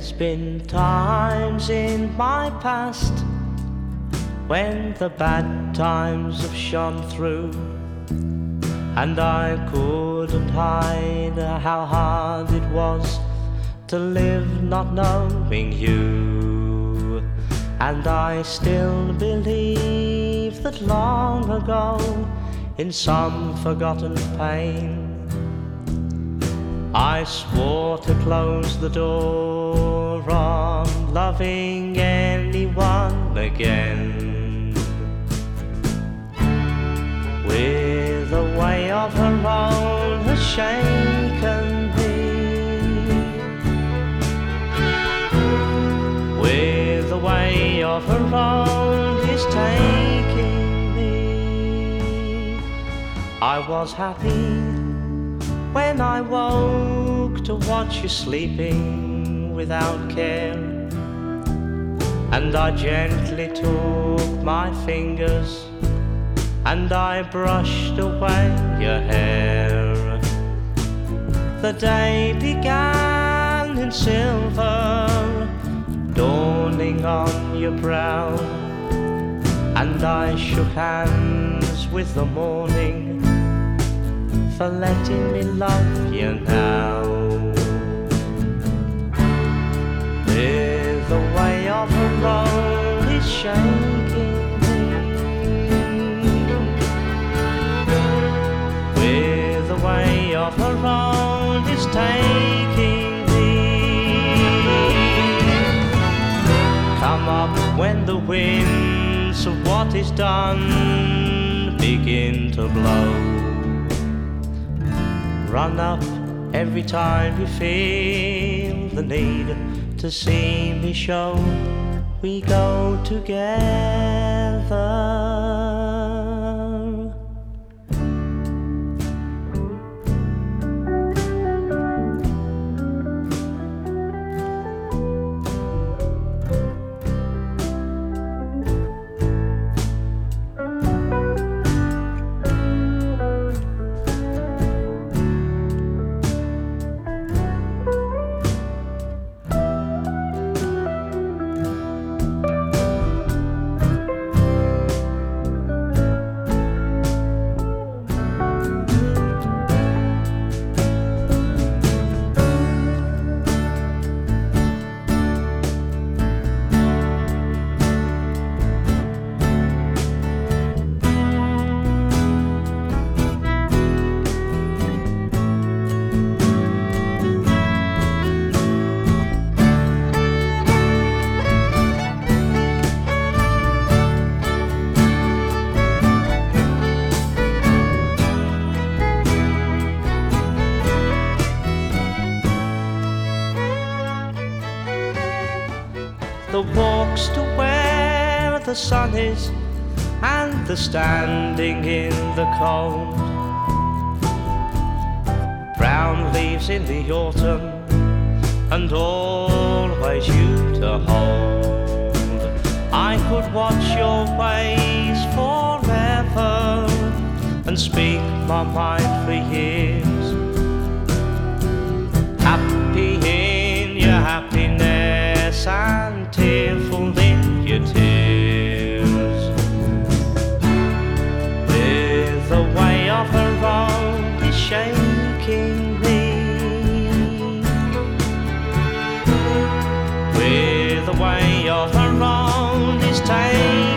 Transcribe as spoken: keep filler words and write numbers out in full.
There's been times in my past when the bad times have shone through, and I couldn't hide how hard it was to live not knowing you. And I still believe that long ago, in some forgotten pain, I swore to close the door on loving anyone again. With a way of her own has shaken me, with a way of her own is taking me. I was happy when I woke to watch you sleeping without care, and I gently took my fingers and I brushed away your hair. The day began in silver, dawning on your brow, and I shook hands with the morning for letting me love you now. With the way of her own is shaking me, with the way of her own is taking me. Come up when the winds of what is done begin to blow. Run up every time you feel the need to see me show we go together. The walks to where the sun is, and the standing in the cold, brown leaves in the autumn, and always you to hold. I could watch your ways forever and speak my mind for years, happy in your happiness and tearful in your tears. With the way of her own is shaking me, with the way of her own is taking